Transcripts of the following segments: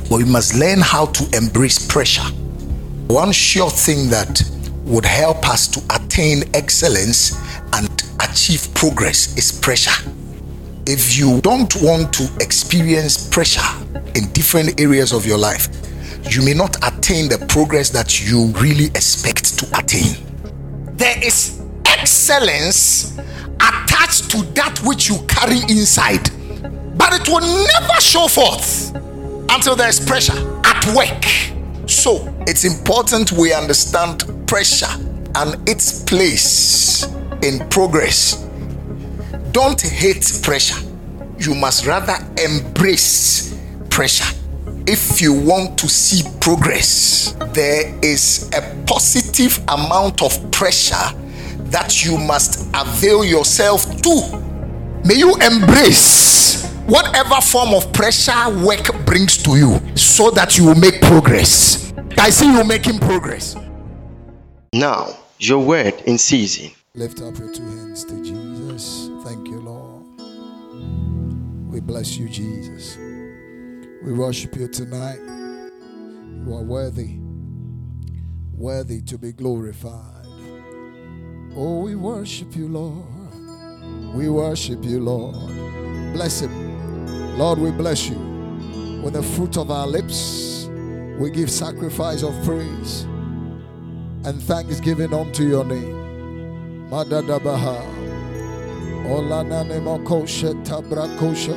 but we must learn how to embrace pressure. One sure thing that would help us to attain excellence and achieve progress is pressure. If you don't want to experience pressure in different areas of your life, you may not attain the progress that you really expect to attain. There is excellence attached to that which you carry inside, but it will never show forth until there is pressure at work. So it's important we understand pressure and its place in progress. Don't hate pressure. You must rather embrace pressure. If you want to see progress, there is a positive amount of pressure that you must avail yourself to. May you embrace whatever form of pressure work brings to you so that you will make progress. I see you making progress. Now, your word in season. Lift up your two hands to Jesus. Thank you, Lord. We bless you, Jesus. We worship you tonight. You are worthy to be glorified. Oh, we worship you, Lord. We worship you, Lord. Bless him. Lord, we bless you. With the fruit of our lips, we give sacrifice of praise and thanksgiving unto your name. Madadabaha. Olanane makosha tabrakosha.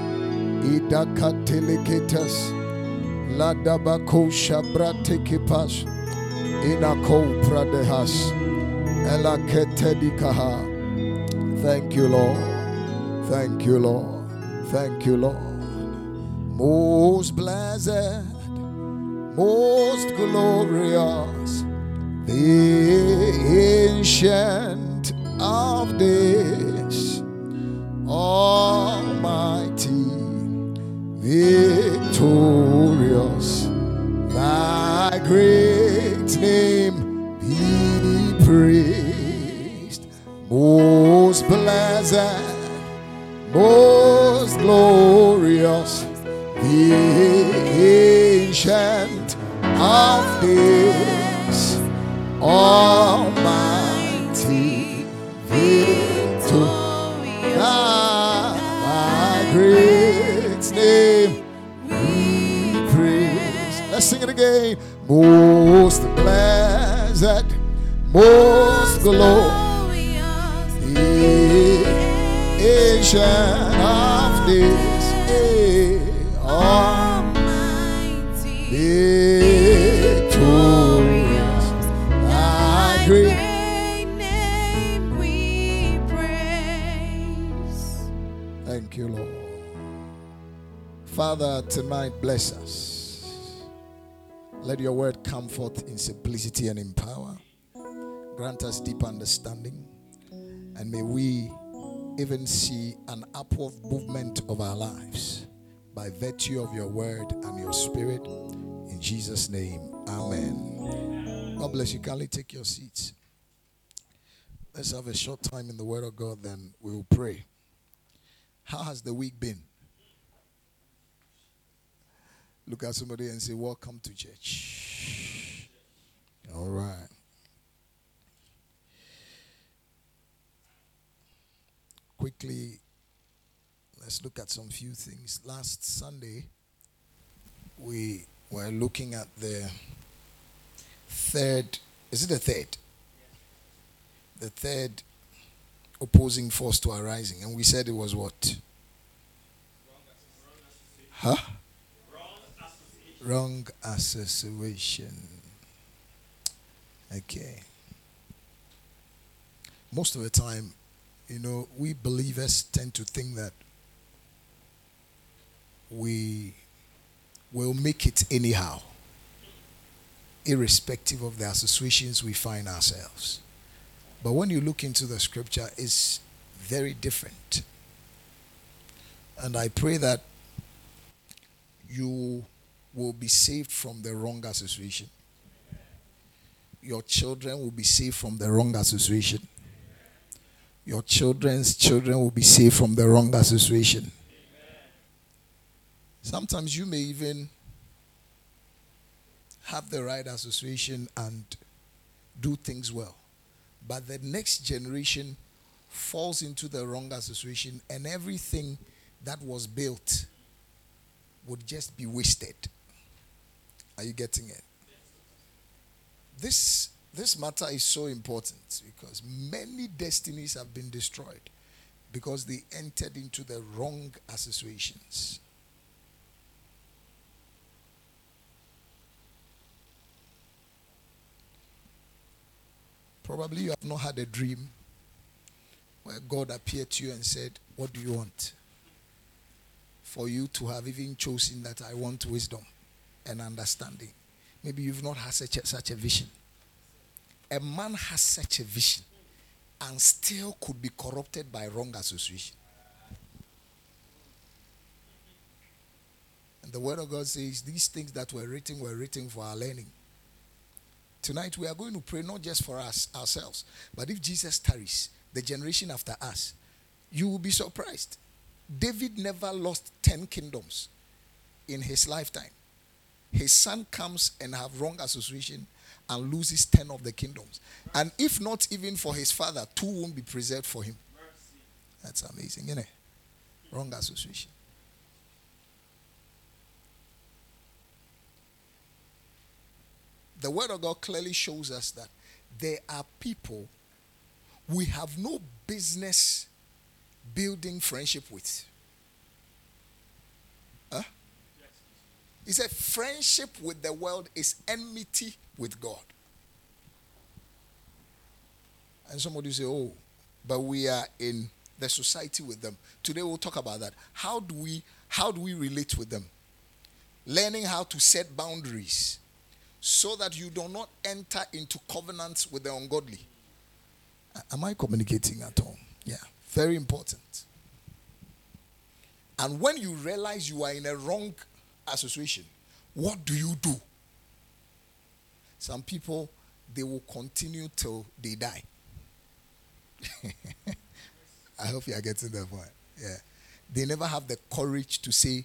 Idakateleketas. Ladabakosha bratekipas. Inako pradehas. Elaketedikaha. Thank you, Lord. Thank you, Lord. Thank you, Lord. Most blessed, most glorious, the ancient of days, almighty, victorious, thy great name be praised. Most blessed, most glorious, the ancient of days, almighty, victorious, thy great name we praise. Let's sing it again. Most blessed, most glorious, the ancient of days, almighty, victorious, thy great name we praise. Thank you, Lord. Father, tonight bless us. Let your word come forth in simplicity and in power. Grant us deep understanding, and may we even see an upward movement of our lives by virtue of your word and your spirit. In Jesus' name, amen. God bless you. Kindly take your seats. Let's have a short time in the word of God, then we will pray. How has the week been? Look at somebody and say, welcome to church. All right. Quickly, let's look at some few things. Last Sunday, we were looking at the third, is it the third? The third opposing force to arising. And we said it was what? Huh? Wrong association. Okay. Most of the time, we believers tend to think that we will make it anyhow, irrespective of the associations we find ourselves. But when you look into the scripture, it's very different. And I pray that you will be saved from the wrong association. Your children will be saved from the wrong association. Your children's children will be saved from the wrong association. Sometimes you may even have the right association and do things well. But the next generation falls into the wrong association, and everything that was built would just be wasted. Are you getting it? This matter is so important because many destinies have been destroyed because they entered into the wrong associations. Probably you have not had a dream where God appeared to you and said, "What do you want?" For you to have even chosen that I want wisdom and understanding. Maybe you've not had such a vision. A man has such a vision and still could be corrupted by wrong association. And the word of God says these things that were written for our learning. Tonight we are going to pray not just for us ourselves, but if Jesus tarries, the generation after us, you will be surprised. David never lost 10 kingdoms in his lifetime. His son comes and have wrong association and loses 10 of the kingdoms. And if not even for his father, 2 won't be preserved for him. That's amazing, isn't it? Wrong association. The word of God clearly shows us that there are people we have no business building friendship with. Huh? He said friendship with the world is enmity with God. And somebody say, "Oh, but we are in the society with them." Today we'll talk about that. How do we relate with them? Learning how to set boundaries so that you do not enter into covenants with the ungodly. Am I communicating at all? Yeah, very important. And when you realize you are in a wrong association, what do you do? Some people, they will continue till they die. I hope you are getting the point. Yeah. They never have the courage to say,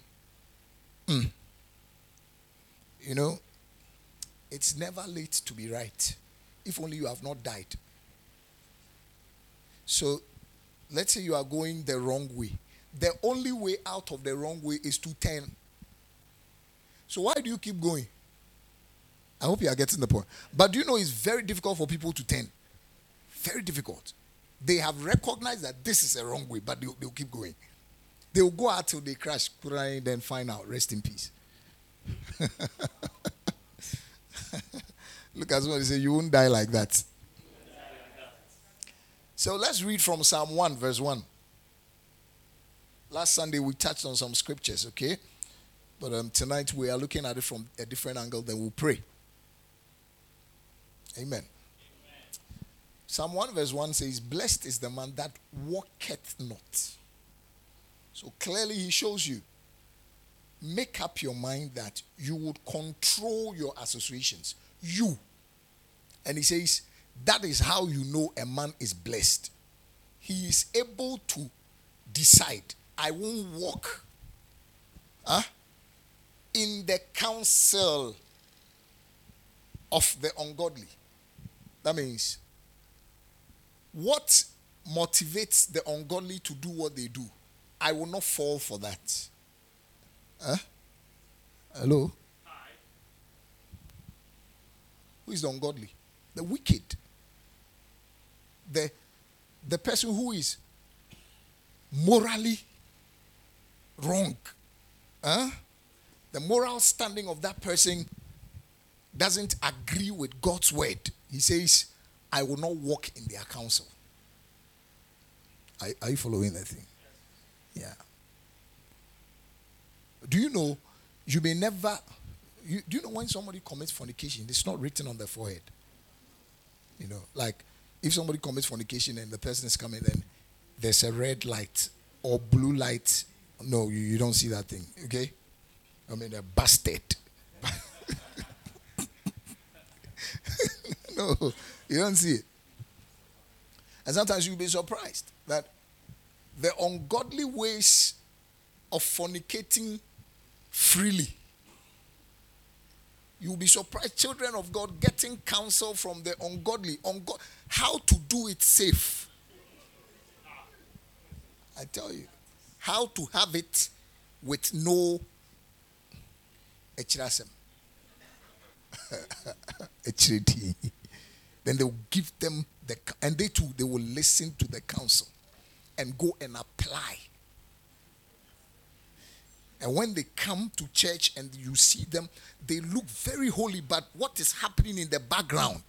You know, it's never late to be right, if only you have not died. So, let's say you are going the wrong way. The only way out of the wrong way is to turn. So why do you keep going? I hope you are getting the point. But do you know it's very difficult for people to turn? Very difficult. They have recognized that this is a wrong way, but they'll keep going. They will go out till they crash, crying, then find out. Rest in peace. Look at somebody say, "You won't die like that." So let's read from Psalm 1, verse 1. Last Sunday we touched on some scriptures, okay? But tonight we are looking at it from a different angle, then we'll pray. Amen. Psalm 1 verse 1 says, "Blessed is the man that walketh not." So clearly he shows you, make up your mind that you would control your associations. You. And he says, that is how you know a man is blessed. He is able to decide, I won't walk in the counsel of the ungodly. That means, what motivates the ungodly to do what they do? I will not fall for that. Hello? Hi. Who is the ungodly? The wicked. The person who is morally wrong. The moral standing of that person doesn't agree with God's word. He says, I will not walk in their counsel. Are you following that thing? Yeah. Do you know, you may never, do you know when somebody commits fornication, it's not written on their forehead? You know, like if somebody commits fornication and the person is coming, then there's a red light or blue light. No, you don't see that thing, okay? I mean, a bastard. No, you don't see it. And sometimes you'll be surprised that the ungodly ways of fornicating freely You'll be surprised, children of God getting counsel from the ungodly on God, how to do it safe. I tell you, how to have it with no echirasem. Then they will give them and they too, they will listen to the counsel and go and apply. And when they come to church and you see them, they look very holy, but what is happening in the background?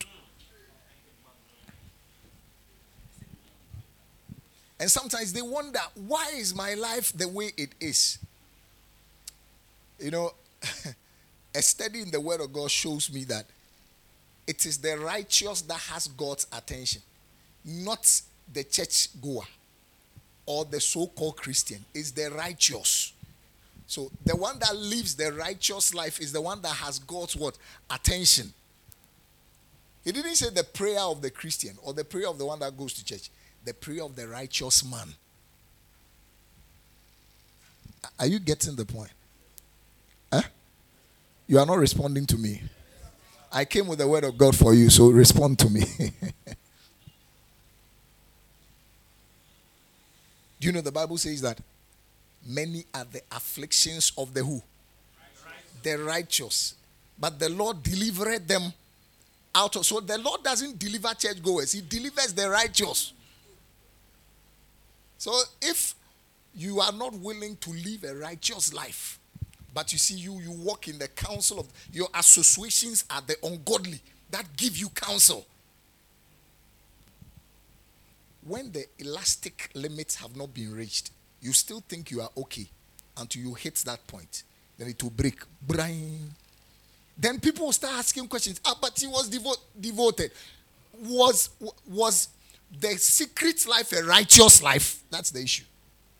And sometimes they wonder, why is my life the way it is? You know, a study in the Word of God shows me that it is the righteous that has God's attention, not the church goer or the so-called Christian. It's the righteous. So the one that lives the righteous life is the one that has God's what? Attention. He didn't say the prayer of the Christian or the prayer of the one that goes to church. The prayer of the righteous man. Are you getting the point? Huh? You are not responding to me. I came with the word of God for you, so respond to me. Do you know the Bible says that many are the afflictions of the who? The righteous. But the Lord delivered them out of. So the Lord doesn't deliver churchgoers. He delivers the righteous. So if you are not willing to live a righteous life, but you see you walk in the counsel of your associations are the ungodly that give you counsel. When the elastic limits have not been reached, you still think you are okay until you hit that point. Then it will break. Brain. Then people will start asking questions. But he was devoted. Was the secret life a righteous life? That's the issue.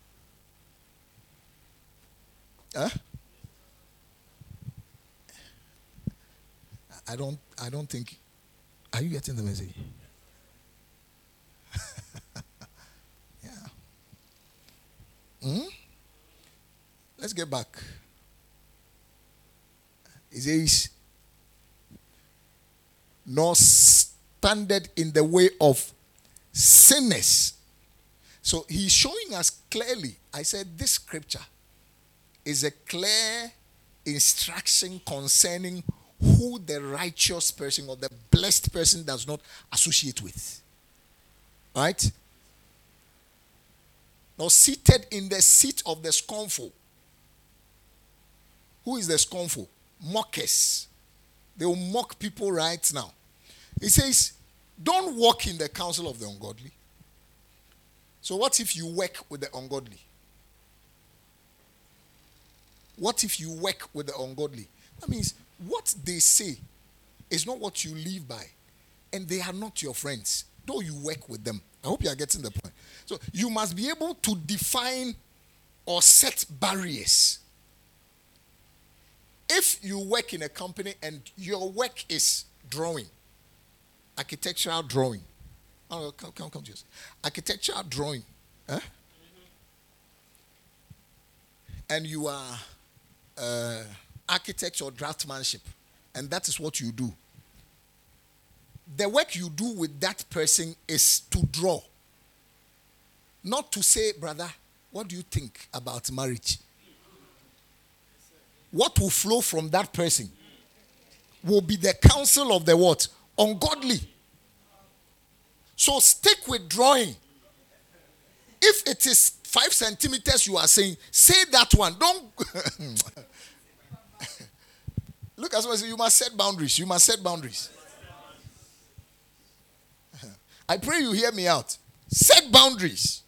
Huh? I don't think. Are you getting the message? Yeah. Let's get back. It says, nor standeth in the way of sinners. So he's showing us clearly. I said this scripture is a clear instruction concerning who the righteous person or the blessed person does not associate with. Right? Nor seated in the seat of the scornful. Who is the scornful? Mockers. They will mock people right now. He says, don't walk in the counsel of the ungodly. So what if you work with the ungodly? What if you work with the ungodly? That means what they say is not what you live by. And they are not your friends, though you work with them. I hope you are getting the point. So you must be able to define or set barriers. If you work in a company and your work is drawing, architectural drawing. Oh, come to us. Architectural drawing. Huh? And you are architect or draftsmanship, and that is what you do. The work you do with that person is to draw. Not to say, brother, what do you think about marriage? What will flow from that person will be the counsel of the what? Ungodly. So stick with drawing. If it is 5 centimeters you are saying, say that one. Don't. Look at someone say, you must set boundaries. You must set boundaries. I pray you hear me out. Set boundaries.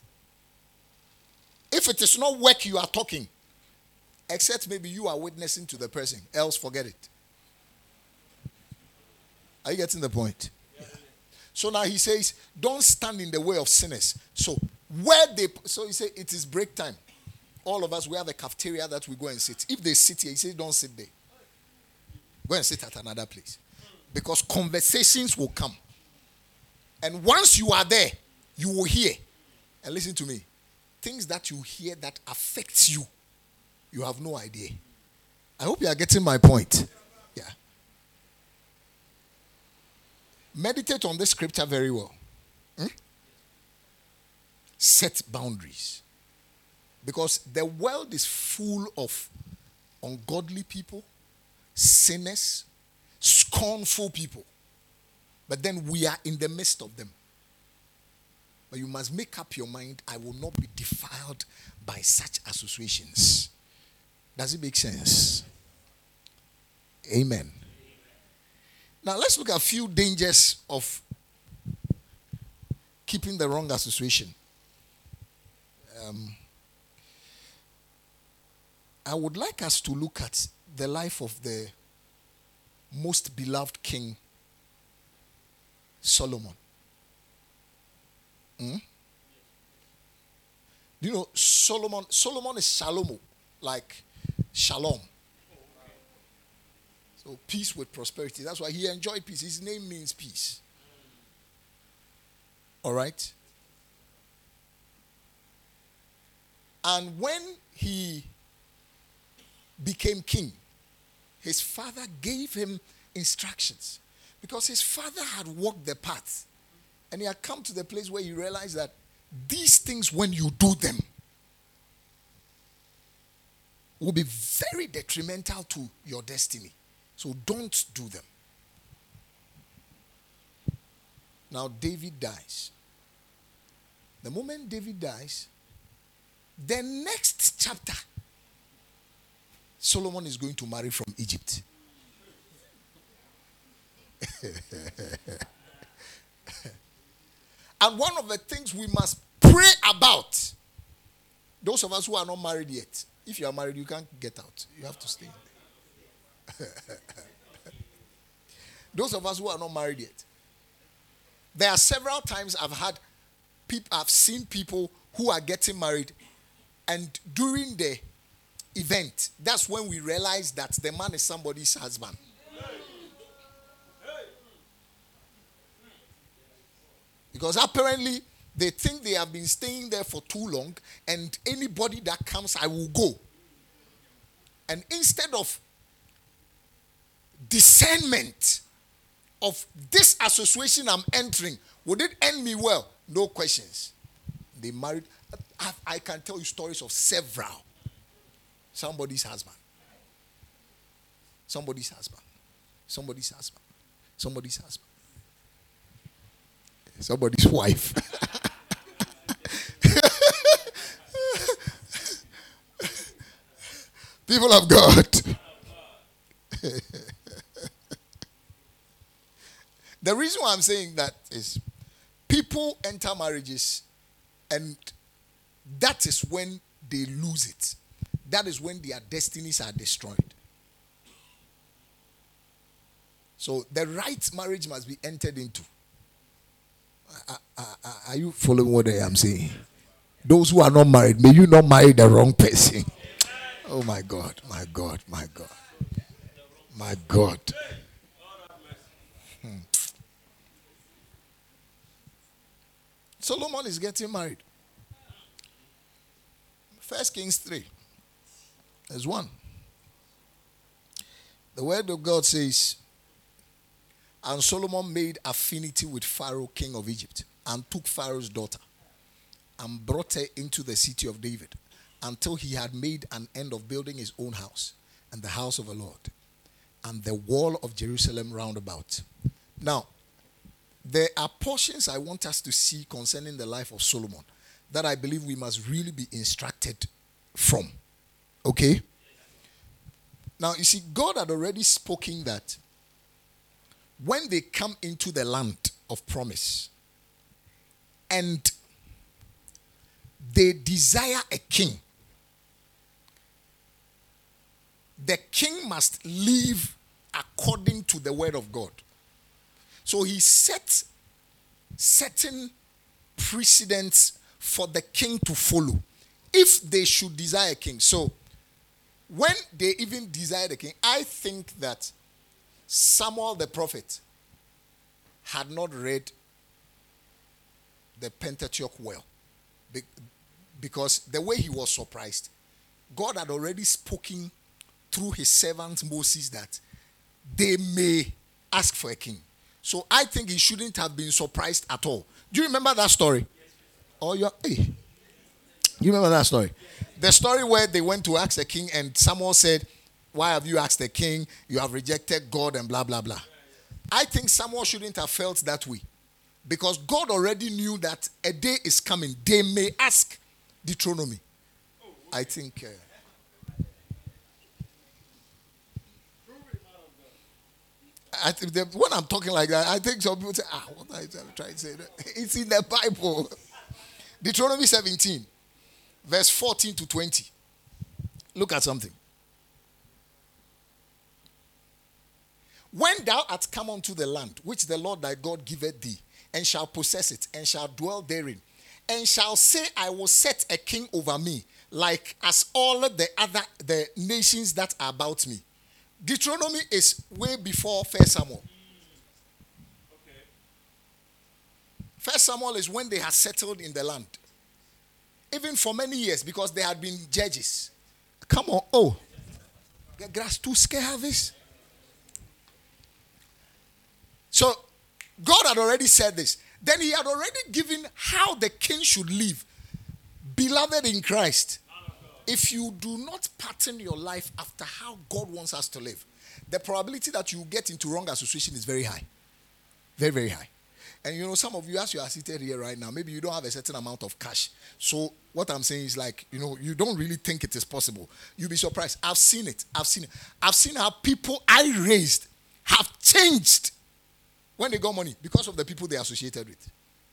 If it is not work you are talking, except maybe you are witnessing to the person, else forget it. Are you getting the point? Yeah. So now he says, don't stand in the way of sinners. So he said it is break time. All of us, we have a cafeteria that we go and sit. If they sit here, he says don't sit there. Go and sit at another place. Because conversations will come. And once you are there, you will hear. And listen to me. Things that you hear that affects you, you have no idea. I hope you are getting my point. Yeah. Meditate on this scripture very well. Set boundaries. Because the world is full of ungodly people, sinners, scornful people. But then we are in the midst of them. But you must make up your mind, I will not be defiled by such associations. Does it make sense? Amen. Now let's look at a few dangers of keeping the wrong association. I would like us to look at the life of the most beloved king, Solomon. Do you know Solomon? Solomon is Shalomo, like Shalom. So peace with prosperity. That's why he enjoyed peace. His name means peace. All right? And when he became king, his father gave him instructions because his father had walked the path and he had come to the place where he realized that these things, when you do them, will be very detrimental to your destiny. So don't do them. Now David dies. The moment David dies, the next chapter, Solomon is going to marry from Egypt. And one of the things we must pray about, those of us who are not married yet, if you are married, you can't get out. You have to stay. Those of us who are not married yet, there are several times I've seen people who are getting married, and during the event, that's when we realize that the man is somebody's husband. Because apparently they think they have been staying there for too long, and anybody that comes, I will go. And instead of discernment of this association I'm entering, would it end me well? No questions. They married. I can tell you stories of several. Somebody's husband. Somebody's husband. Somebody's husband. Somebody's husband. Somebody's wife. People of God. The reason why I'm saying that is people enter marriages and that is when they lose it. That is when their destinies are destroyed. So the right marriage must be entered into. Are you following what I am saying? Those who are not married, may you not marry the wrong person. Oh my God, my God, my God. My God. Solomon is getting married. 1 Kings 3. There's one. The word of God says, and Solomon made affinity with Pharaoh, king of Egypt, and took Pharaoh's daughter, and brought her into the city of David, until he had made an end of building his own house, and the house of the Lord, and the wall of Jerusalem round about. Now, there are portions I want us to see concerning the life of Solomon that I believe we must really be instructed from. Okay? Now, you see, God had already spoken that when they come into the land of promise and they desire a king, the king must live according to the word of God. So he set certain precedents for the king to follow if they should desire a king. So when they even desire a king, I think that Samuel the prophet had not read the Pentateuch well, because the way he was surprised, God had already spoken through his servant Moses that they may ask for a king. So I think he shouldn't have been surprised at all. Do you remember that story? Oh, hey. You remember that story? The story where they went to ask the king and someone said, why have you asked the king? You have rejected God and blah, blah, blah. I think someone shouldn't have felt that way. Because God already knew that a day is coming. They may ask Deuteronomy. I think... when I'm talking like that, I think some people say, what are you trying to say? It's in the Bible. Deuteronomy 17, verse 14 to 20. Look at something. When thou art come unto the land, which the Lord thy God giveth thee, and shall possess it, and shall dwell therein, and shall say, I will set a king over me, like as all the nations that are about me. Deuteronomy is way before 1 Samuel. First Samuel is when they had settled in the land. Even for many years, because they had been judges. Come on, get grass to scare this. So, God had already said this. Then he had already given how the king should live. Beloved in Christ, if you do not pattern your life after how God wants us to live, the probability that you get into wrong association is very high. Very, very high. And some of you, as you are seated here right now, maybe you don't have a certain amount of cash. So what I'm saying is you don't really think it is possible. You'll be surprised. I've seen it. I've seen how people I raised have changed when they got money because of the people they associated with.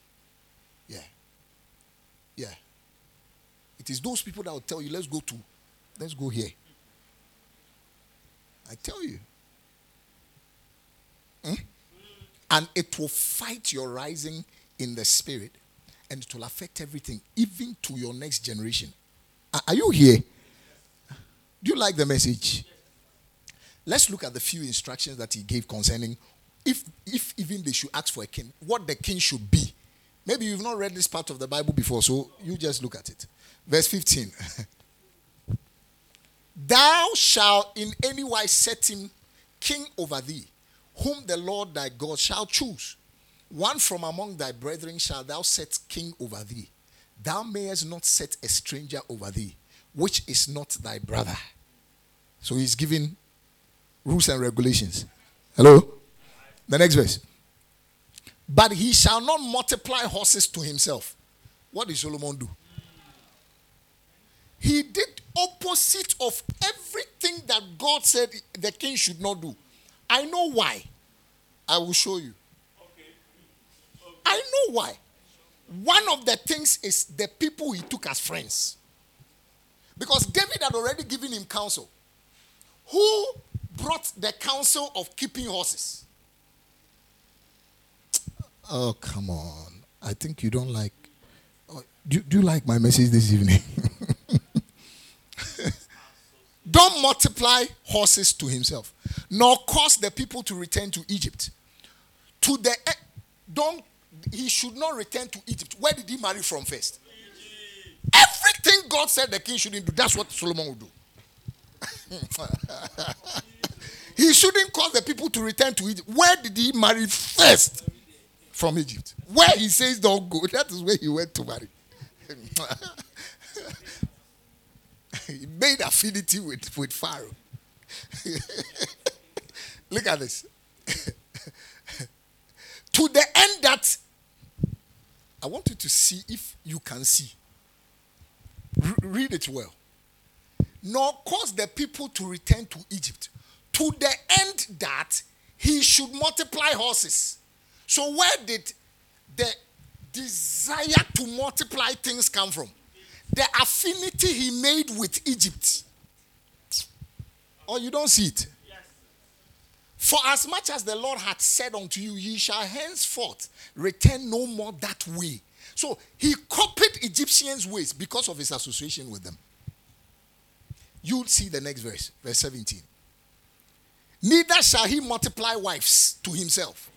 Yeah. It is those people that will tell you, let's go here. I tell you. And it will fight your rising in the spirit, and it will affect everything, even to your next generation. Are you here? Do you like the message? Let's look at the few instructions that he gave concerning if even they should ask for a king, what the king should be. Maybe you've not read this part of the Bible before, so you just look at it. Verse 15. Thou shalt in any wise set him king over thee, whom the Lord thy God shall choose. One from among thy brethren shalt thou set king over thee. Thou mayest not set a stranger over thee, which is not thy brother. So he's giving rules and regulations. Hello? The next verse. But he shall not multiply horses to himself. What did Solomon do? He did opposite of everything that God said the king should not do. I know why. I will show you. I know why. One of the things is the people he took as friends. Because David had already given him counsel. Who brought the counsel of keeping horses? Oh, come on. I think you don't like... Do you like my message this evening? Don't multiply horses to himself, nor cause the people to return to Egypt. He should not return to Egypt. Where did he marry from first? Egypt. Everything God said the king shouldn't do, that's what Solomon would do. He shouldn't cause the people to return to Egypt. Where did he marry first? From Egypt. Where he says don't go, that is where he went to marry. He made affinity with Pharaoh. Look at this. To the end that I want you to see if you can see. Read it well. Nor cause the people to return to Egypt, to the end that he should multiply horses. So where did the desire to multiply things come from? The affinity he made with Egypt. Or you don't see it? Yes. For as much as the Lord had said unto you, ye shall henceforth return no more that way. So he copied Egyptians' ways because of his association with them. You'll see the next verse, verse 17. Neither shall he multiply wives to himself.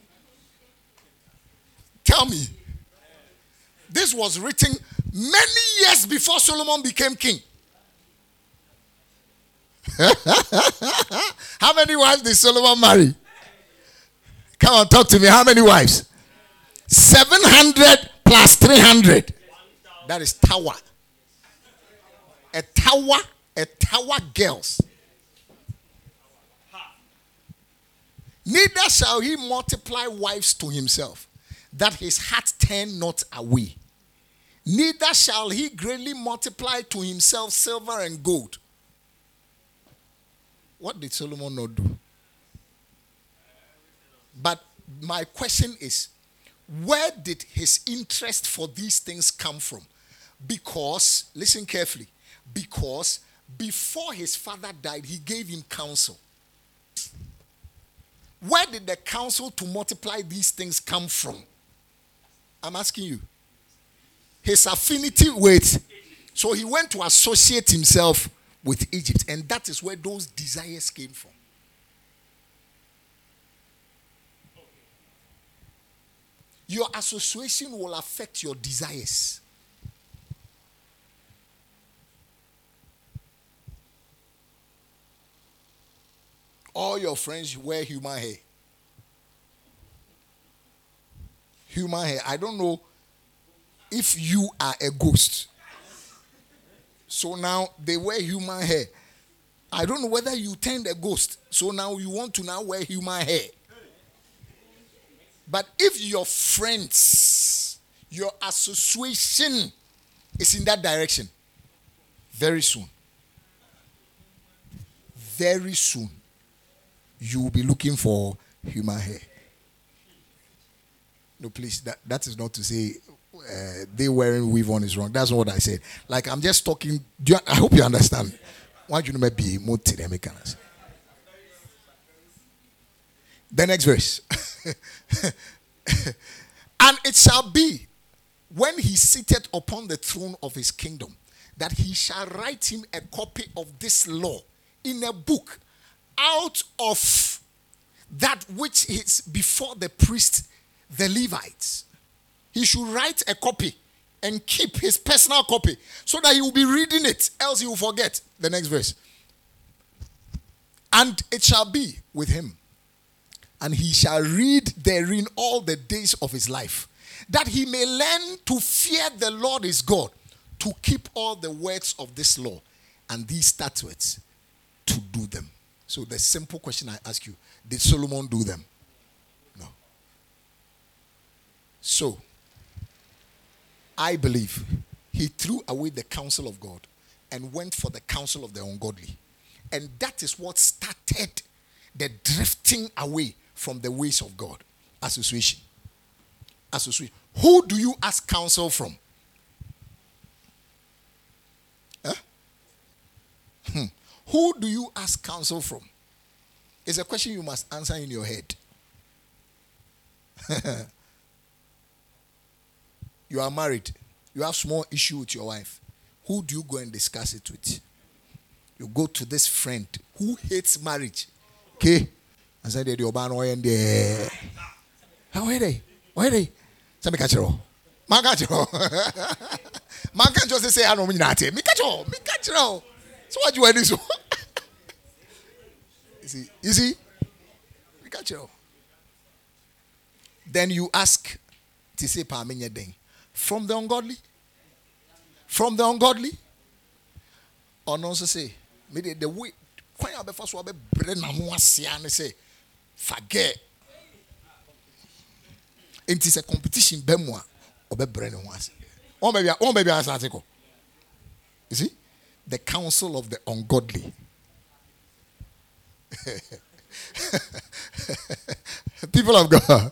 Tell me. This was written many years before Solomon became king. How many wives did Solomon marry? Come on, talk to me. How many wives? 700 plus 300. That is tower. A tower girls. Neither shall he multiply wives to himself, that his heart turn not away. Neither shall he greatly multiply to himself silver and gold. What did Solomon not do? But my question is, where did his interest for these things come from? Because, listen carefully, because before his father died, he gave him counsel. Where did the counsel to multiply these things come from? I'm asking you. His affinity with, so he went to associate himself with Egypt, and that is where those desires came from. Your association will affect your desires. All your friends wear human hair. Human hair. I don't know if you are a ghost. So now they wear human hair. I don't know whether you turned a ghost. So now you want to now wear human hair. But if your friends, your association is in that direction, very soon, you will be looking for human hair. No, please, that is not to say they wearing weave on is wrong. That's not what I said. Like, I'm just talking. I hope you understand. Why do you not be more the next verse. And it shall be when he sitteth upon the throne of his kingdom that he shall write him a copy of this law in a book out of that which is before the priests, the Levites. He should write a copy and keep his personal copy so that he will be reading it, else he will forget. The next verse. And it shall be with him, and he shall read therein all the days of his life, that he may learn to fear the Lord his God, to keep all the words of this law and these statutes, to do them. So the simple question I ask you, did Solomon do them? No. So, I believe he threw away the counsel of God and went for the counsel of the ungodly. And that is what started the drifting away from the ways of God. Association. Who do you ask counsel from? Huh? Who do you ask counsel from? It's a question you must answer in your head. You are married. You have small issue with your wife. Who do you go and discuss it with? You go to this friend who hates marriage. Okay? And say, "The Oban and the how are they? Why are they?" Say, "Me catch you. Man catch you. Man can't just say I don't mean that. Me catch you. Me catch you." So what you want to do? You see? Me catch you. Then you ask to say "Paminya ding." From the ungodly? From the ungodly? Or no, so say, maybe the way, quite a bit first, what be bread na mo asiane say, forget. It is a competition, bemwa, or be bread na mo asi. One baby, I start. You see, the counsel of the ungodly. People of God.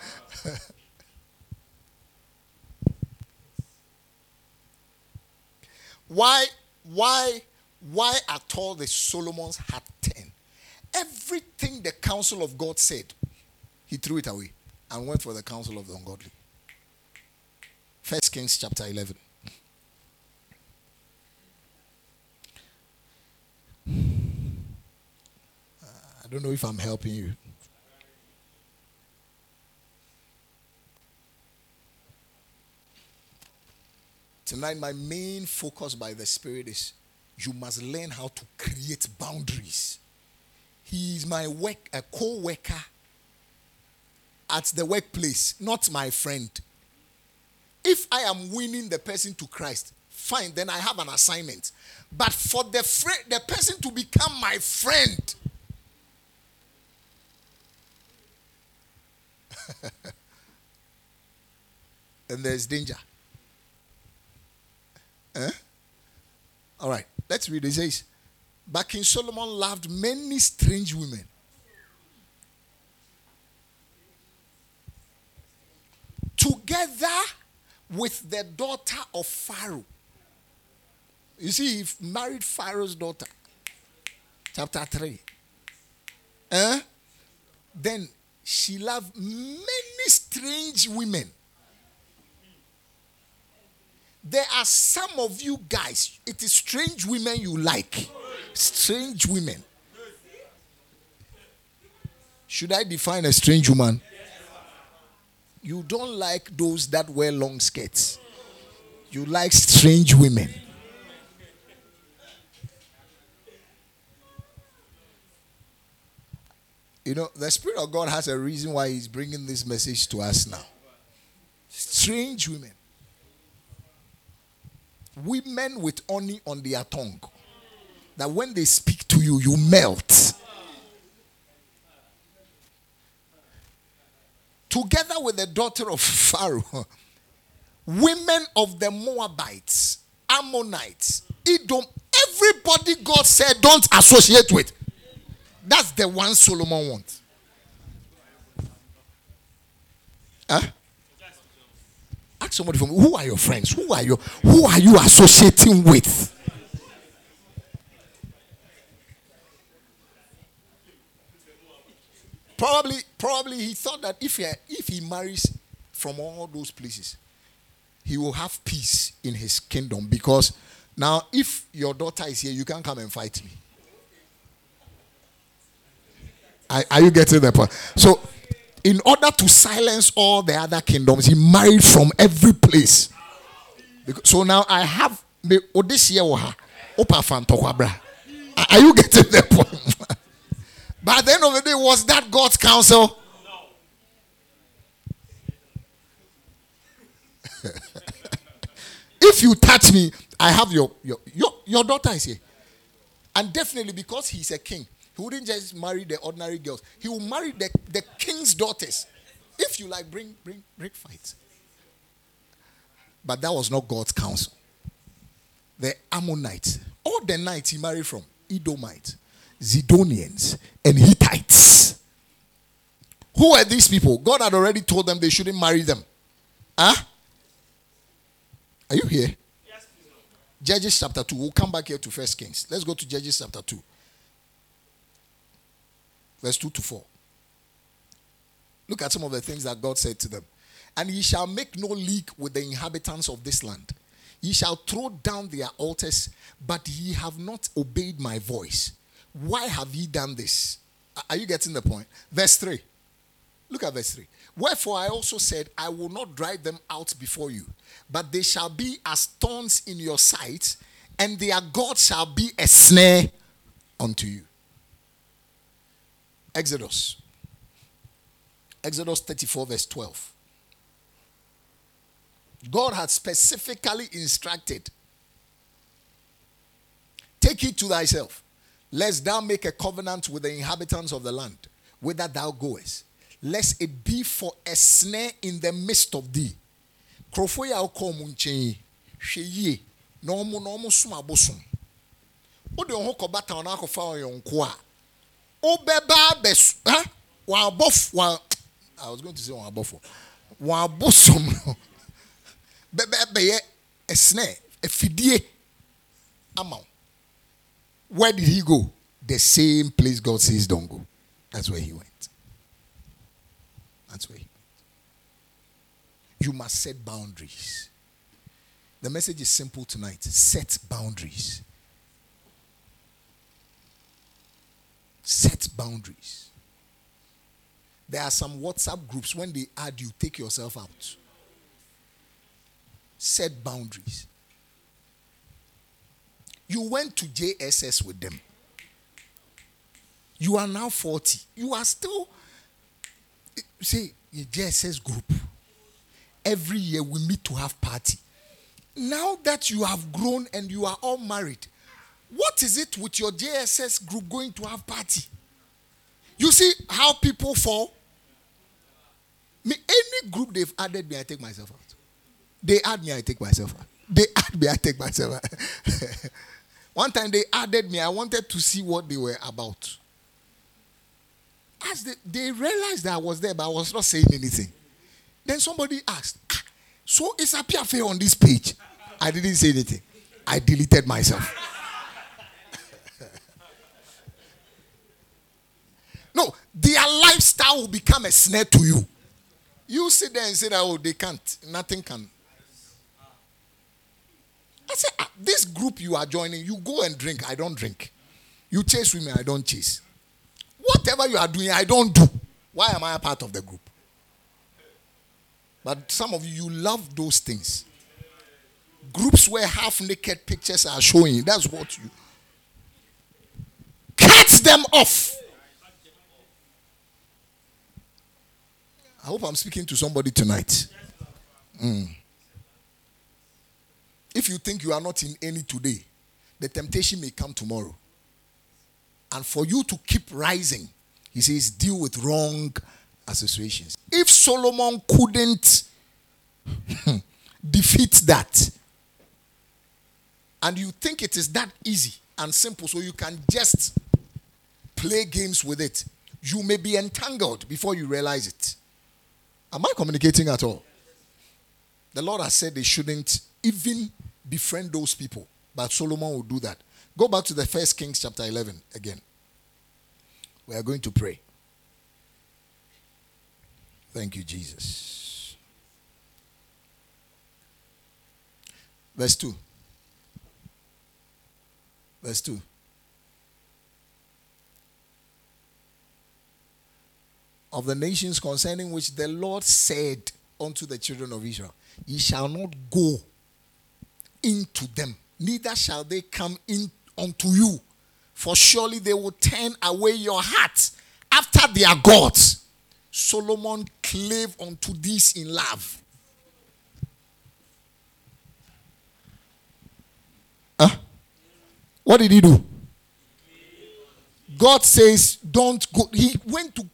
Why at all the Solomon's heart turned? Everything the counsel of God said, he threw it away and went for the counsel of the ungodly. 1 Kings chapter 11. I don't know if I'm helping you. Tonight, my main focus by the Spirit is you must learn how to create boundaries. he is my a co-worker at the workplace, not my friend. If I am winning the person to Christ, fine, then I have an assignment. But for the person to become my friend, and there's danger. All right, let's read. It says, but King Solomon loved many strange women. Together with the daughter of Pharaoh. You see, he married Pharaoh's daughter. Chapter 3. Then she loved many strange women. There are some of you guys, it is strange women you like. Strange women. Should I define a strange woman? You don't like those that wear long skirts. You like strange women. You know, the Spirit of God has a reason why He's bringing this message to us now. Strange women. Women with honey on their tongue. That when they speak to you, you melt. Together with the daughter of Pharaoh, women of the Moabites, Ammonites, Edom, everybody God said don't associate with. That's the one Solomon wants. Ask somebody from who are your friends? Who are you associating with? Probably he thought that if he marries from all those places, he will have peace in his kingdom. Because now, if your daughter is here, you can't come and fight me. Are you getting the point? So, in order to silence all the other kingdoms, he married from every place. So now I have the Odysseus. Are you getting the point? But at the end of the day, was that God's counsel? No. If you touch me, I have your daughter is here. And definitely because he's a king, he wouldn't just marry the ordinary girls. He will marry the king's daughters. If you like, bring fights. But that was not God's counsel. The Ammonites, all the nights he married from, Edomites, Zidonians, and Hittites. Who are these people? God had already told them they shouldn't marry them. Are you here? Yes, Judges chapter 2. We'll come back here to 1 Kings. Let's go to Judges chapter 2. Verse 2 to 4. Look at some of the things that God said to them. And ye shall make no league with the inhabitants of this land. Ye shall throw down their altars, but ye have not obeyed my voice. Why have ye done this? Are you getting the point? Verse 3. Look at verse 3. Wherefore I also said, I will not drive them out before you, but they shall be as thorns in your sight, and their God shall be a snare unto you. Exodus 34 verse 12. God had specifically instructed, take it to thyself, lest thou make a covenant with the inhabitants of the land, whither thou goest, lest it be for a snare in the midst of thee. Krofoya okomunche hweye na omo suma bosom. Ode ho kobata ona akofa oyonko a obeba bes wa bof wa I was going to say wa bofo wa bosom bebe a snare a fidie amount. Where did he go? The same place God says don't go. That's where he went. That's where he went. You must set boundaries. The message is simple tonight. Set boundaries. Set boundaries. There are some WhatsApp groups, when they add you, take yourself out. Set boundaries. You went to JSS with them. You are now 40. You are still, say, a JSS group. Every year we meet to have party. Now that you have grown and you are all married, what is it with your JSS group going to have party? You see how people fall? Any group they've added me, I take myself out. They add me, I take myself out. They add me, I take myself out. One time they added me, I wanted to see what they were about. As they realized that I was there, but I was not saying anything. Then somebody asked, so is Apiafe on this page? I didn't say anything. I deleted myself. No, their lifestyle will become a snare to you. You sit there and say that, oh, they can't. Nothing can. I say, this group you are joining, you go and drink. I don't drink. You chase women, I don't chase. Whatever you are doing, I don't do. Why am I a part of the group? But some of you love those things. Groups where half-naked pictures are showing. That's what you... Cut them off. I hope I'm speaking to somebody tonight. If you think you are not in any today, the temptation may come tomorrow. And for you to keep rising, he says, deal with wrong associations. If Solomon couldn't defeat that, and you think it is that easy and simple, so you can just play games with it, you may be entangled before you realize it. Am I communicating at all? The Lord has said they shouldn't even befriend those people, but Solomon will do that. Go back to the 1 Kings chapter 11 again. We are going to pray. Thank you, Jesus. Verse 2. Verse 2. Of the nations concerning which the Lord said unto the children of Israel, ye shall not go into them, neither shall they come in unto you, for surely they will turn away your heart after their gods. Solomon clave unto these in love. What did he do? God says, don't go. He went to...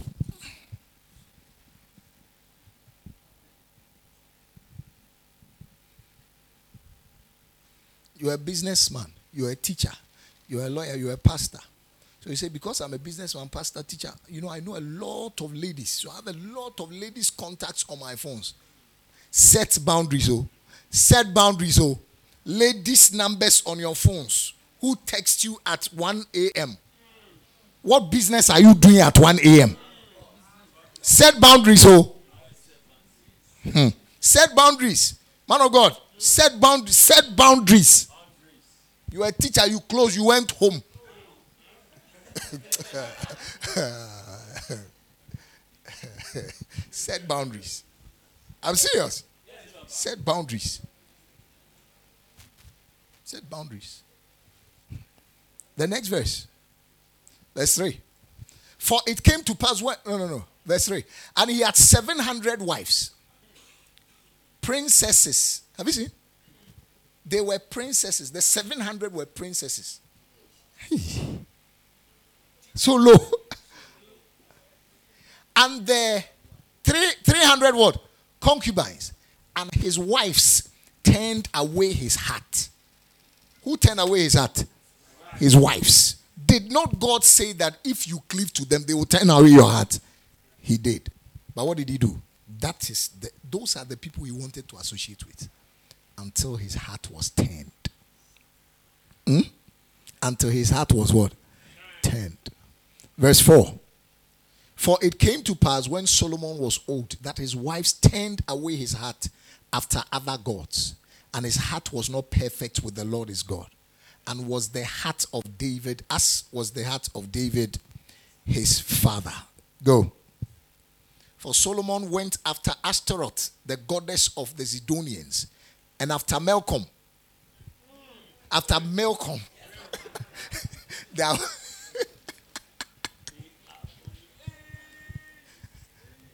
You're a businessman. You're a teacher. You're a lawyer. You're a pastor. So you say, because I'm a businessman, pastor, teacher, I know a lot of ladies. So I have a lot of ladies' contacts on my phones. Set boundaries, oh. Set boundaries, oh. Ladies' numbers on your phones. Who text you at 1 a.m.? What business are you doing at 1 a.m.? Set boundaries, oh. Set boundaries. Man of God, set boundaries. Set boundaries. You are a teacher, you close, you went home. Set boundaries. I'm serious. Set boundaries. Set boundaries. The next verse. Verse 3. For it came to pass when... No. Verse 3. And he had 700 wives. Princesses. Have you seen? They were princesses. The 700 were princesses. So low. And the 300 what? Concubines. And his wives turned away his heart. Who turned away his heart? His wives. Did not God say that if you cleave to them, they will turn away your heart? He did. But what did he do? Those are the people he wanted to associate with. Until his heart was turned. Until his heart was what? Turned. Verse 4. For it came to pass when Solomon was old that his wives turned away his heart after other gods. And his heart was not perfect with the Lord his God. And was the heart of David, as was the heart of David his father. Go. For Solomon went after Ashtaroth, the goddess of the Zidonians, and after Milcom. After Milcom.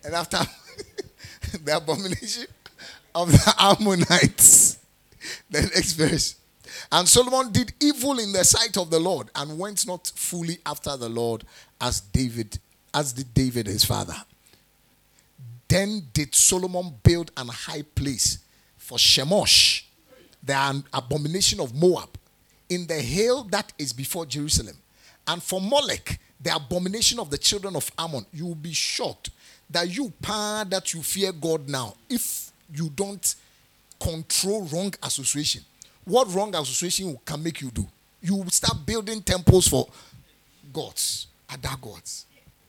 And after the abomination of the Ammonites, the next verse. And Solomon did evil in the sight of the Lord and went not fully after the Lord as did David his father. Then did Solomon build an high place for Shemosh, the abomination of Moab, in the hill that is before Jerusalem. And for Molech, the abomination of the children of Ammon. You will be shocked that you fear God now if you don't control wrong association. What wrong association can make you do? You will start building temples for gods, other gods.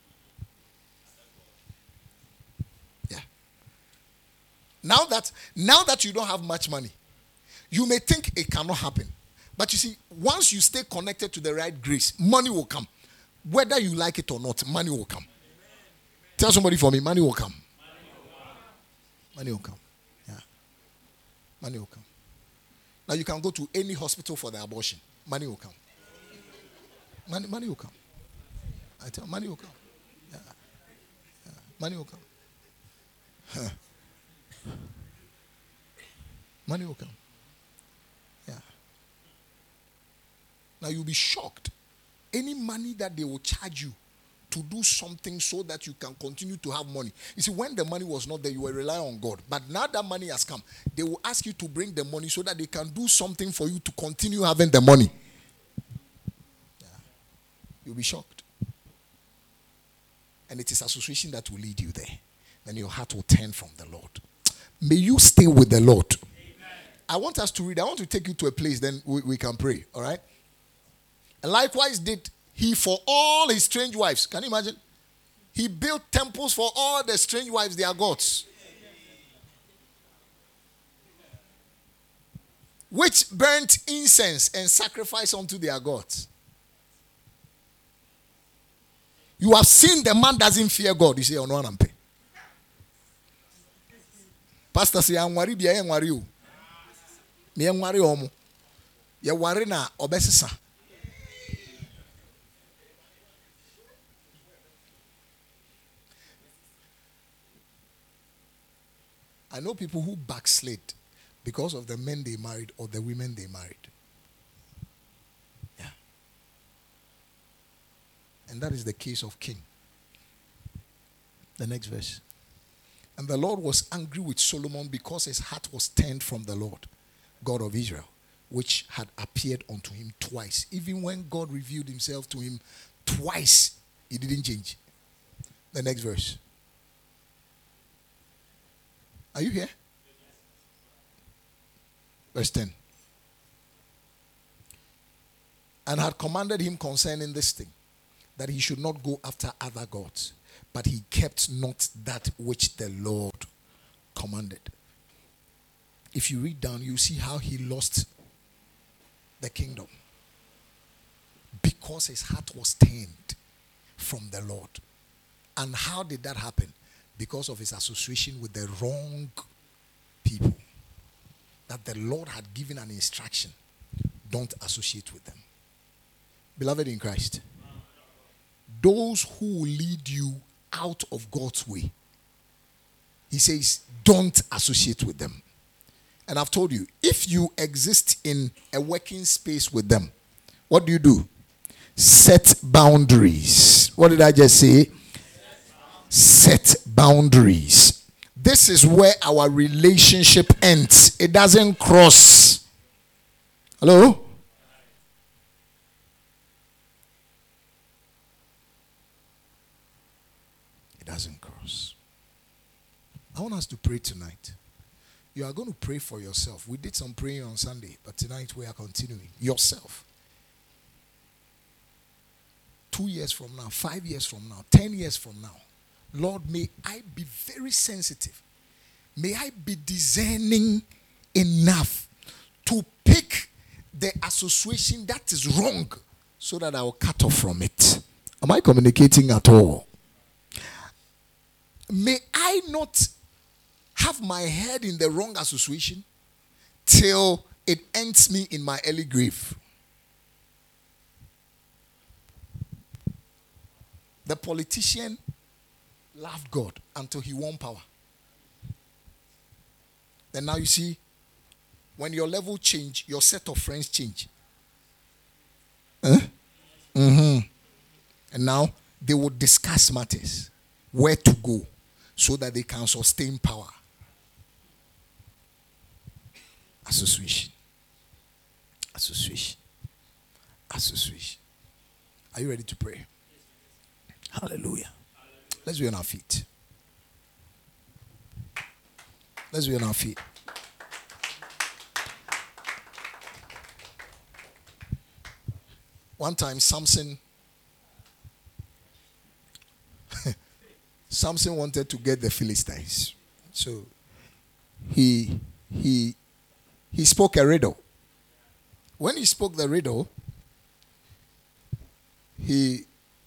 Yeah. Now that you don't have much money, you may think it cannot happen. But you see, once you stay connected to the right grace, money will come. Whether you like it or not, money will come. Tell somebody for me, money will come. Money will come. Yeah. Money will come. Now you can go to any hospital for the abortion. Money will come. Money will come. I tell you, money will come. Yeah. Yeah. Money will come. Huh. Money will come. Yeah. Now you'll be shocked. Any money that they will charge you to do something so that you can continue to have money. You see, when the money was not there, you were relying on God. But now that money has come, they will ask you to bring the money so that they can do something for you to continue having the money. Yeah. You'll be shocked. And it is association that will lead you there. Then your heart will turn from the Lord. May you stay with the Lord. Amen. I want us to read. I want to take you to a place, then we can pray. All right? And likewise did he for all his strange wives. Can you imagine? He built temples for all the strange wives, their gods. Which burnt incense and sacrifice unto their gods. You have seen the man doesn't fear God. You say, oh no, I'm pay. Pastor say, I'm worried. I am worried. Me am worried. Omo. You worry na obesisa. I know people who backslid because of the men they married or the women they married. Yeah. And that is the case of King. The next verse. And the Lord was angry with Solomon because his heart was turned from the Lord, God of Israel, which had appeared unto him twice. Even when God revealed himself to him twice, he didn't change. The next verse. Are you here? Verse 10. And had commanded him concerning this thing, that he should not go after other gods, but he kept not that which the Lord commanded. If you read down, you see how he lost the kingdom. Because his heart was turned from the Lord. And how did that happen? Because of his association with the wrong people. That the Lord had given an instruction. Don't associate with them. Beloved in Christ, those who will lead you out of God's way, he says, don't associate with them. And I've told you, if you exist in a working space with them, what do? Set boundaries. What did I just say? Set boundaries. This is where our relationship ends. It doesn't cross. Hello? It doesn't cross. I want us to pray tonight. You are going to pray for yourself. We did some praying on Sunday, but tonight we are continuing. Yourself. 2 years from now, 5 years from now, 10 years from now, Lord, may I be very sensitive. May I be discerning enough to pick the association that is wrong so that I will cut off from it. Am I communicating at all? May I not have my head in the wrong association till it ends me in my early grave. The politician Loved God until he won power. Then now you see, when your level change, your set of friends change. And now they will discuss matters, where to go, so that they can sustain power. Association. Are you ready to pray? Hallelujah. Let's be on our feet. One time Samson wanted to get the Philistines. So he spoke a riddle. When he spoke the riddle, he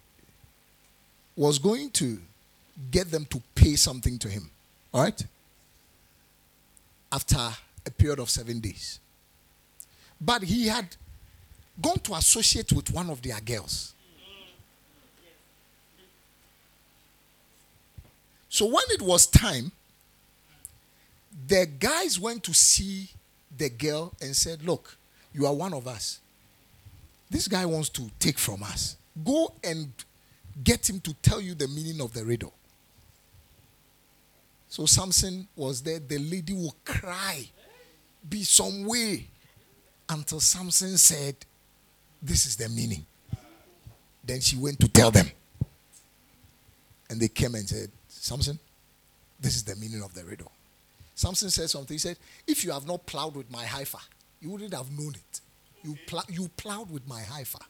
was going to get them to pay something to him. All right? After a period of 7 days. But he had gone to associate with one of their girls. So when it was time, the guys went to see the girl and said, look, you are one of us. This guy wants to take from us. Go and get him to tell you the meaning of the riddle. So Samson was there. The lady will cry, be some way, until Samson said, this is the meaning. Then she went to tell them. And they came and said, Samson, this is the meaning of the riddle. Samson said something. He said, if you have not plowed with my heifer, you wouldn't have known it. You plowed with my heifer.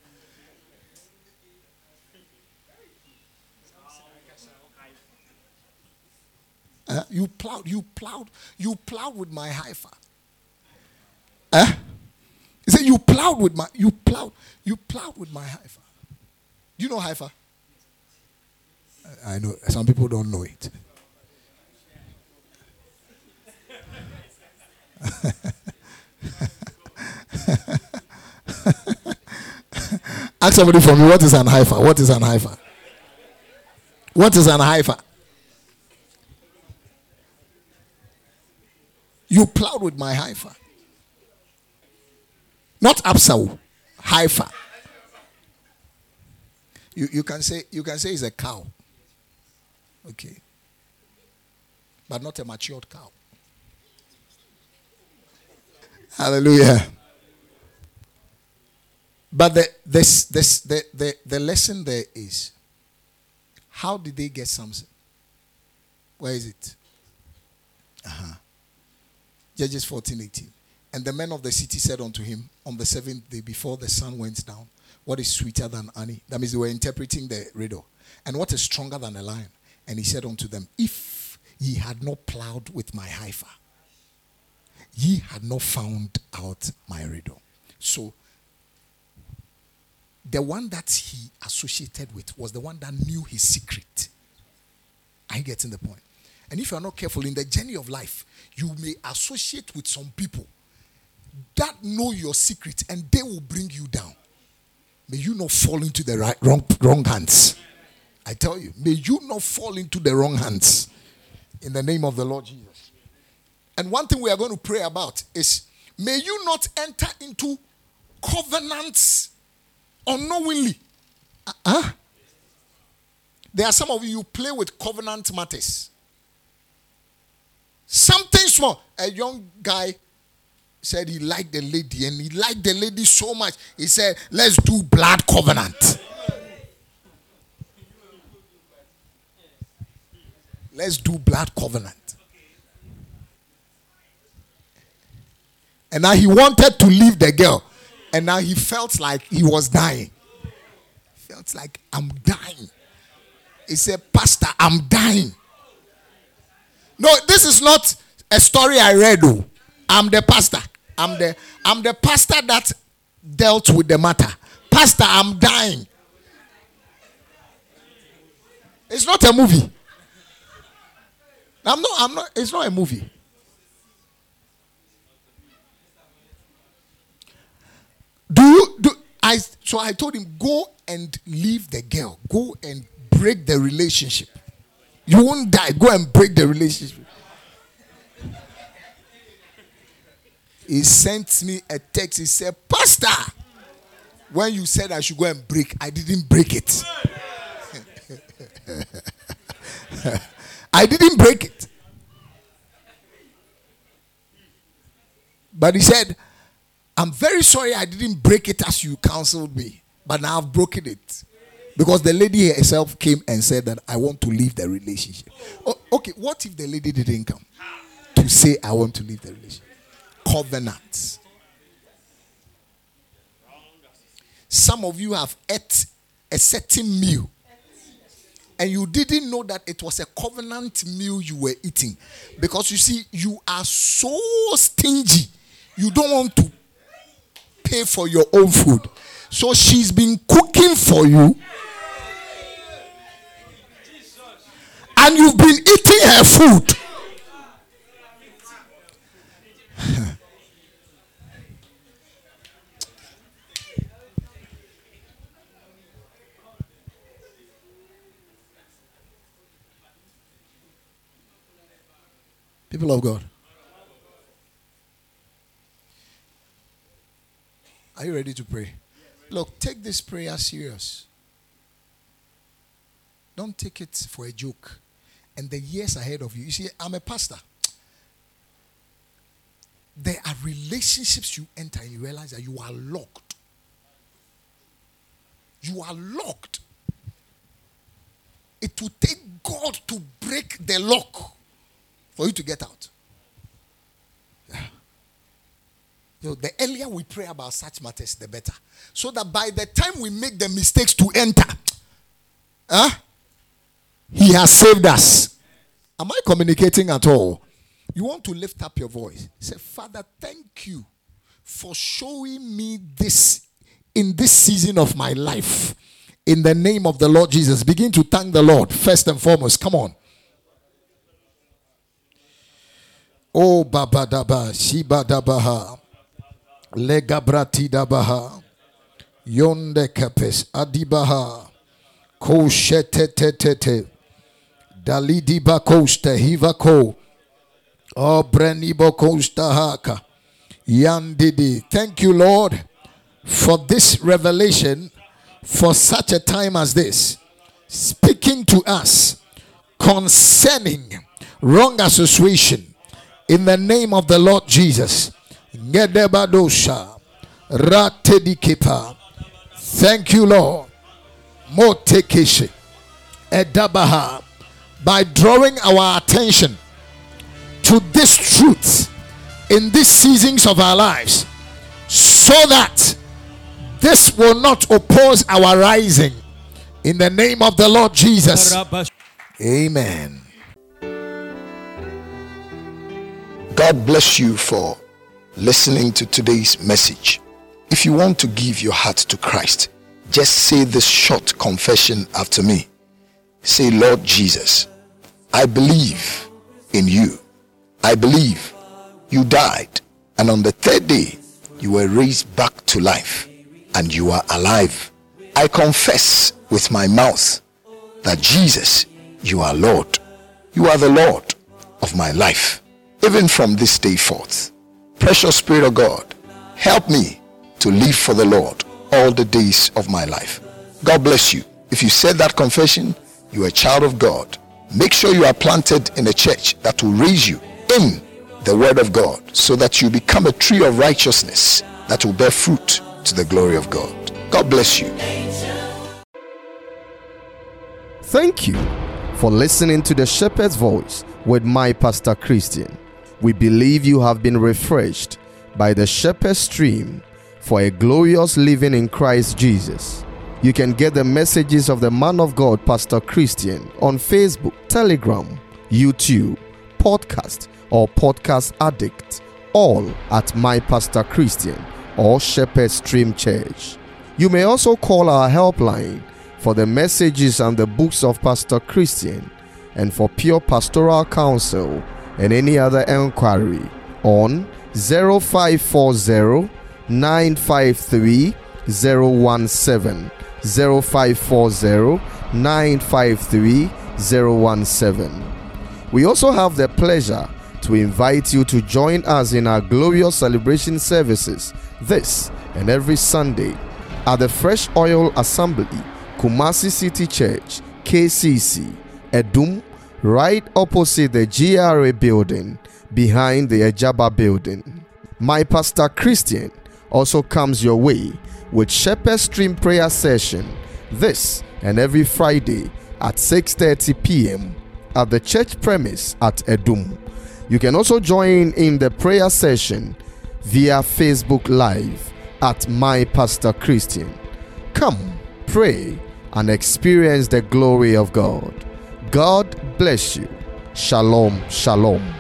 You plowed with my heifer. He said, you plowed with my heifer. Do you know heifer? I know some people don't know it. Ask somebody for me, what is an heifer? What is an heifer? What is an heifer? You plowed with my heifer. Not Absau, heifer. You can say it's a cow. Okay. But not a matured cow. Hallelujah. But the lesson there is, how did they get Samson? Where is it? Judges 14:18. And the men of the city said unto him on the 7th day before the sun went down, what is sweeter than honey? That means they were interpreting the riddle. And what is stronger than a lion? And he said unto them, if ye had not plowed with my heifer, ye had not found out my riddle. So the one that he associated with was the one that knew his secret. Are you getting the point? And if you are not careful in the journey of life, you may associate with some people that know your secret and they will bring you down. May you not fall into the wrong hands. I tell you, may you not fall into the wrong hands in the name of the Lord Jesus. And one thing we are going to pray about is, may you not enter into covenants unknowingly. There are some of you play with covenant matters. Something small. A young guy said he liked the lady, and he liked the lady so much. He said, let's do blood covenant. Let's do blood covenant. And now he wanted to leave the girl. And now he felt like he was dying. He felt like, I'm dying. He said, Pastor, I'm dying. No, this is not a story I read. Oh. I'm the pastor. I'm the pastor that dealt with the matter. Pastor, I'm dying. It's not a movie. I'm not, it's not a movie. So I told him, go and leave the girl. Go and break the relationship. You won't die. Go and break the relationship. He sent me a text. He said, Pastor, when you said I should go and break, I didn't break it. I didn't break it. But he said, I'm very sorry I didn't break it as you counseled me. But now I've broken it. Because the lady herself came and said that I want to leave the relationship. Oh, okay, what if the lady didn't come to say I want to leave the relationship? Covenants. Some of you have ate a certain meal and you didn't know that it was a covenant meal you were eating. Because you see, you are so stingy. You don't want to pay for your own food. So she's been cooking for you. And you've been eating her food. People of God, are you ready to pray? Look, take this prayer serious. Don't take it for a joke. And the years ahead of you, you see, I'm a pastor. There are relationships you enter and you realize that you are locked. You are locked. It will take God to break the lock for you to get out. Yeah. So the earlier we pray about such matters, the better. So that by the time we make the mistakes to enter, He has saved us. Am I communicating at all? You want to lift up your voice. Say, Father, thank you for showing me this in this season of my life. In the name of the Lord Jesus. Begin to thank the Lord first and foremost. Come on. Oh, Baba Daba, Shiba Dabaha, Lega Brati Dabaha, Yonde Kapes, Adibaha, Koshetetete, Dalidi Bakosta, Hivako, Oh, Brenibo Costa Haka, Yandidi. Thank you, Lord, for this revelation for such a time as this, speaking to us concerning wrong association. In the name of the Lord Jesus. Ngedebadosha. Ratedikepa. Thank you, Lord. Motekeshe. Edabaha. By drawing our attention to this truth in these seasons of our lives, so that this will not oppose our rising. In the name of the Lord Jesus. Amen. God bless you for listening to today's message. If you want to give your heart to Christ, just say this short confession after me. Say, Lord Jesus, I believe in you. I believe you died, and on the third day you were raised back to life, and you are alive. I confess with my mouth that Jesus, you are Lord. You are the Lord of my life. Even from this day forth, precious Spirit of God, help me to live for the Lord all the days of my life. God bless you. If you said that confession, you are a child of God. Make sure you are planted in a church that will raise you in the Word of God, so that you become a tree of righteousness that will bear fruit to the glory of God. God bless you. Thank you for listening to the Shepherd's Voice with my Pastor Christian. We believe you have been refreshed by the Shepherd's Stream for a glorious living in Christ Jesus. You can get the messages of the man of God, Pastor Christian, on Facebook, Telegram, YouTube, podcast, or Podcast Addict, all at My Pastor Christian or Shepherd Stream Church. You may also call our helpline for the messages and the books of Pastor Christian, and for pure pastoral counsel and any other enquiry on 0540 953 017, 0540 953 017. We also have the pleasure to invite you to join us in our glorious celebration services this and every Sunday at the Fresh Oil Assembly, Kumasi City Church, KCC, Edum, right opposite the GRA building, behind the Ejaba building. My Pastor Christian also comes your way with Shepherd Stream prayer session this and every Friday at 6:30 p.m. at the church premise at Edum. You can also join in the prayer session via Facebook Live at My Pastor Christian. Come, pray, and experience the glory of God. God bless you. Shalom, shalom.